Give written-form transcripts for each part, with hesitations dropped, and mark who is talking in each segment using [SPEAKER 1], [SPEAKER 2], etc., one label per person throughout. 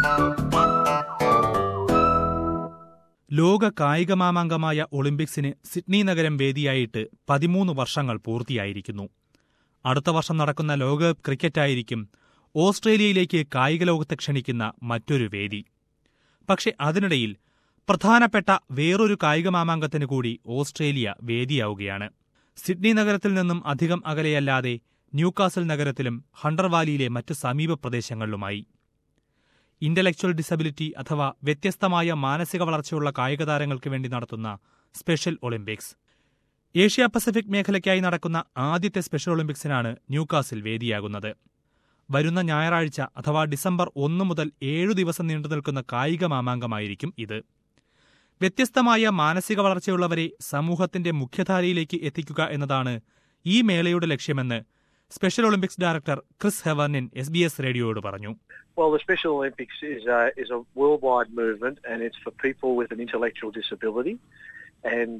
[SPEAKER 1] ലോക കായിക മാമാങ്കമായ ഒളിമ്പിക്സിന് സിഡ്നി നഗരം വേദിയായിട്ട് 13 വർഷങ്ങൾ പൂർത്തിയായിരിക്കുന്നു. അടുത്ത വർഷം നടക്കുന്ന ലോകകപ്പ് ക്രിക്കറ്റായിരിക്കും ഓസ്ട്രേലിയയിലേക്ക് കായിക ലോകത്തെ ക്ഷണിക്കുന്ന മറ്റൊരു വേദി. പക്ഷെ അതിനിടയിൽ പ്രധാനപ്പെട്ട വേറൊരു കായിക മാമാങ്കത്തിന് കൂടി ഓസ്ട്രേലിയ വേദിയാവുകയാണ്. സിഡ്നി നഗരത്തിൽ നിന്നും അധികം അകലെയല്ലാതെ ന്യൂകാസിൽ നഗരത്തിലും ഹണ്ടർ വാലിയിലെ മറ്റ് സമീപ പ്രദേശങ്ങളിലുമായി ഇന്റലക്ച്വൽ ഡിസബിലിറ്റി അഥവാ വ്യത്യസ്തമായ മാനസിക വളർച്ചയുള്ള കായിക താരങ്ങൾക്ക് വേണ്ടി നടത്തുന്ന സ്പെഷ്യൽ ഒളിമ്പിക്സ്. ഏഷ്യ പസഫിക് മേഖലയ്ക്കായി നടക്കുന്ന ആദ്യത്തെ സ്പെഷ്യൽ ഒളിമ്പിക്സിനാണ് ന്യൂകാസിൽ വേദിയാകുന്നത്. വരുന്ന ഞായറാഴ്ച അഥവാ ഡിസംബർ 1 മുതൽ 7 ദിവസം നീണ്ടുനിൽക്കുന്ന കായിക മാമാങ്കമായിരിക്കും ഇത്. വ്യത്യസ്തമായ മാനസിക വളർച്ചയുള്ളവരെ സമൂഹത്തിന്റെ മുഖ്യധാരയിലേക്ക് എത്തിക്കുക എന്നതാണ് ഈ മേളയുടെ ലക്ഷ്യമെന്ന് special Olympics director Chris Heverin SBS റേഡിയോയോട് പറഞ്ഞു.
[SPEAKER 2] Well, the Special Olympics is a worldwide movement, and it's for people with an intellectual disability. And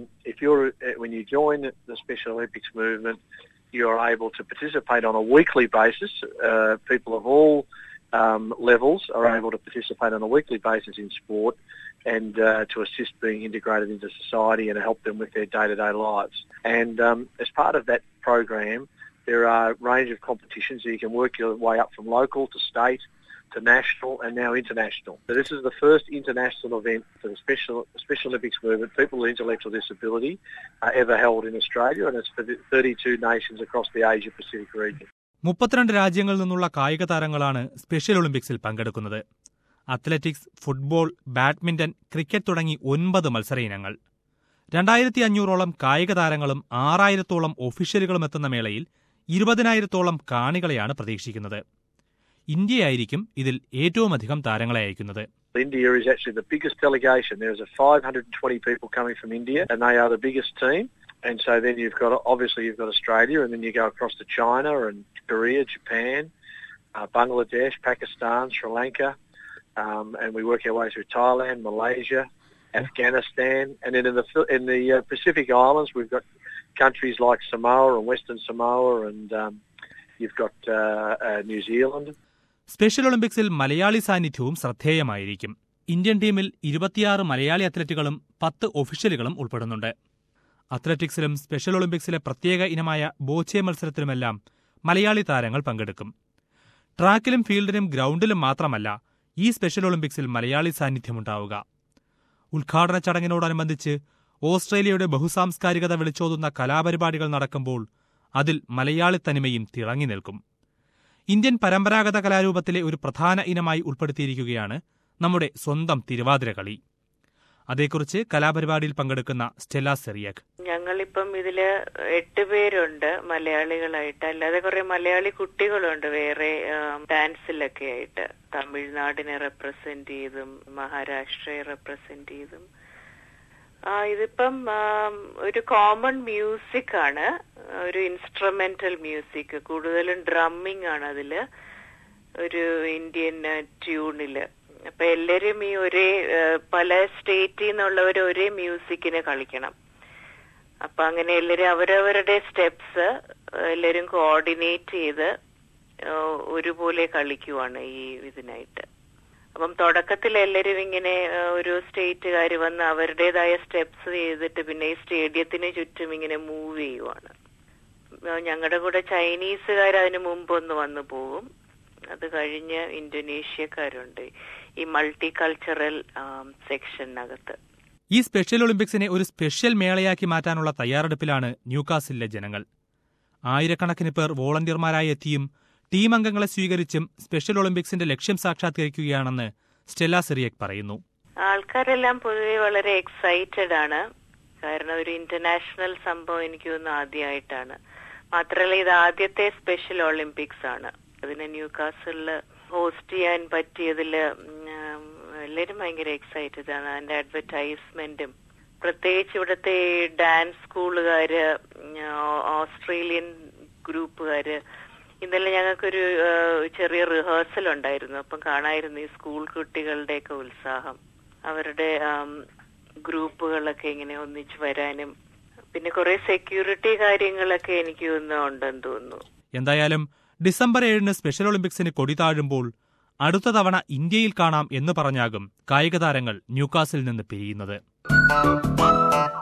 [SPEAKER 2] when you join the Special Olympics movement, you're able to participate on a weekly basis. People of all levels are able to participate on a weekly basis in sport and to assist being integrated into society and to help them with their day-to-day lives. And as part of that program, there are a range of competitions, so you can work your way up from local to state to national and now international. So this is the first international event for the Special Olympics movement, people with intellectual disability, ever held in Australia, and it's for 32 nations across the Asia-Pacific region.
[SPEAKER 1] 32 രാജ്യങ്ങളിൽ നിന്നുള്ള കായിക താരങ്ങളാണ് special ഒളിമ്പിക്സിൽ പങ്കെടുക്കുന്നത്. Athletics, football, badminton, cricket തുടങ്ങി 9 മത്സര ഇനങ്ങൾ. 2500ഓളം കായിക താരങ്ങളും 6000ഓളം ഒഫീഷ്യലുകളും എത്തുന്ന മേളയിൽ 20,000ഓളം കാണികളെയാണ് പ്രതീക്ഷിക്കുന്നത്. ഇന്ത്യയായിരിക്കും ഇതിൽ ഏറ്റവുമധികം താരങ്ങളെ അയക്കുന്നത്.
[SPEAKER 2] India is actually the biggest delegation. There's 520 people coming from India, and they are the biggest team. And so then you've got Australia, and then you go across to China and Korea, Japan, Bangladesh, Pakistan, Sri Lanka, and we work our way through Thailand, Malaysia, Afghanistan, and then in the Pacific Islands we've got countries like Samoa and Western Samoa, and you've got New Zealand.
[SPEAKER 1] Special ഒളിമ്പിക്സിൽ മലയാളി സാന്നിധ്യവും ശ്രദ്ധേയമായിരിക്കും. Indian ടീമിൽ 26 മലയാളി അത്ലറ്റുകളും 10 ഒഫീഷ്യലുകളും ഉൾപ്പെടുന്നുണ്ട്. അത്ലറ്റിക്സിലും special ഒളിമ്പിക്സിലെ പ്രത്യേക ഇനമായ ബോച്ചെ മത്സരത്തിലുമെല്ലാം മലയാളി താരങ്ങൾ പങ്കെടുക്കും. ട്രാക്കിലും ഫീൽഡിലും ഗ്രൗണ്ടിലും മാത്രമല്ല ഈ special ഒളിമ്പിക്സിൽ മലയാളി സാന്നിധ്യമുണ്ടാവുക. ഉദ്ഘാടന ചടങ്ങിനോടനുബന്ധിച്ച് ഓസ്ട്രേലിയയുടെ ബഹുസാംസ്കാരികത വിളിച്ചോതുന്ന കലാപരിപാടികൾ നടക്കുമ്പോൾ അതിൽ മലയാളി തനിമയും തിളങ്ങി നിൽക്കും. ഇന്ത്യൻ പരമ്പരാഗത കലാരൂപത്തിലെ ഒരു പ്രധാന ഇനമായി ഉൾപ്പെടുത്തിയിരിക്കുകയാണ് നമ്മുടെ സ്വന്തം തിരുവാതിരകളി. അതേക്കുറിച്ച് കലാപരിപാടിയിൽ പങ്കെടുക്കുന്ന സ്റ്റെല്ല സെറിയക്.
[SPEAKER 3] ഞങ്ങളിപ്പം ഇതില് 8 പേരുണ്ട് മലയാളികളായിട്ട്. അല്ലാതെ കുറെ മലയാളി കുട്ടികളുണ്ട് വേറെ ഡാൻസിലൊക്കെ ആയിട്ട്. തമിഴ്നാടിനെ റെപ്രസെന്റ് ചെയ്തും മഹാരാഷ്ട്രയെ റെപ്രസെന്റ് ചെയ്തും. ഇതിപ്പം ഒരു കോമൺ മ്യൂസിക് ആണ്, ഒരു ഇൻസ്ട്രുമെന്റൽ മ്യൂസിക്. കൂടുതലും ഡ്രമ്മിങ് ആണ് അതില്, ഒരു ഇന്ത്യൻ ട്യൂണില്. അപ്പൊ എല്ലാരും ഈ ഒരേ പല സ്റ്റേറ്റിൽ നിന്നുള്ളവർ ഒരേ മ്യൂസിക്കിന് കളിക്കണം. അപ്പൊ അങ്ങനെ എല്ലാരും അവരവരുടെ സ്റ്റെപ്സ് എല്ലാരും കോർഡിനേറ്റ് ചെയ്ത് ഒരുപോലെ കളിക്കുവാണ് ഈ ഇതിനായിട്ട്. അപ്പം തുടക്കത്തിൽ എല്ലാരും ഇങ്ങനെ ഒരു സ്റ്റേറ്റുകാർ വന്ന് അവരുടേതായ സ്റ്റെപ്സ് ചെയ്തിട്ട് പിന്നെ ഈ സ്റ്റേഡിയത്തിന് ചുറ്റും ഇങ്ങനെ മൂവ് ചെയ്യുവാണ്. ഞങ്ങളുടെ കൂടെ ചൈനീസുകാർ അതിന് മുമ്പ് ഒന്ന് വന്നു പോകും. അത് കഴിഞ്ഞ് ഇന്തോനേഷ്യക്കാരുണ്ട് ഈ മൾട്ടി കൾച്ചറൽ സെക്ഷനകത്ത്.
[SPEAKER 1] ഈ സ്പെഷ്യൽ ഒളിമ്പിക്സിനെ ഒരു സ്പെഷ്യൽ മേളയാക്കി മാറ്റാനുള്ള തയ്യാറെടുപ്പിലാണ് ന്യൂകാസിലെ ജനങ്ങൾ. ആയിരക്കണക്കിന് പേർ വോളണ്ടിയർമാരായി എത്തിയും ടീം അംഗങ്ങളെ സ്വീകരിച്ചും സ്പെഷ്യൽ ഒളിമ്പിക്സിന്റെ ലക്ഷ്യം സാക്ഷാത്കരിക്കുകയാണെന്ന് സ്റ്റെല്ല സെറിയക് പറയുന്നു.
[SPEAKER 3] ആൾക്കാരെല്ലാം പൊതുവെ വളരെ എക്സൈറ്റഡ് ആണ്. കാരണം ഒരു ഇന്റർനാഷണൽ സംഭവം എനിക്ക് തോന്നുന്നു ആദ്യമായിട്ടാണ്. മാത്രമല്ല ഇത് ആദ്യത്തെ സ്പെഷ്യൽ ഒളിമ്പിക്സ് ആണ്. അതിനെ ന്യൂകാസില് ഹോസ്റ്റ് ചെയ്യാൻ പറ്റിയതില് എല്ലാവരും ഭയങ്കര എക്സൈറ്റഡ് ആണ്. അതിന്റെ അഡ്വർടൈസ്മെന്റും പ്രത്യേകിച്ച് ഇവിടുത്തെ ഡാൻസ് സ്കൂളുകാര്, ഓസ്ട്രേലിയൻ ഗ്രൂപ്പുകാര്. ഇന്നലെ ഞങ്ങൾക്കൊരു ചെറിയ റിഹേഴ്സൽ ഉണ്ടായിരുന്നു. അപ്പം കാണായിരുന്നു ഈ സ്കൂൾ കുട്ടികളുടെയൊക്കെ ഉത്സാഹം, അവരുടെ ഗ്രൂപ്പുകളൊക്കെ ഇങ്ങനെ ഒന്നിച്ചു വരാനും പിന്നെ കുറെ സെക്യൂരിറ്റി കാര്യങ്ങളൊക്കെ എനിക്ക് ഉണ്ടെന്ന് തോന്നുന്നു.
[SPEAKER 1] എന്തായാലും ഡിസംബർ 7 സ്പെഷ്യൽ ഒളിമ്പിക്സിന് കൊടി താഴുമ്പോൾ അടുത്ത തവണ ഇന്ത്യയിൽ കാണാം എന്ന് പറഞ്ഞാകും കായിക താരങ്ങൾ ന്യൂകാസിൽ നിന്ന് പിരിയുന്നത്.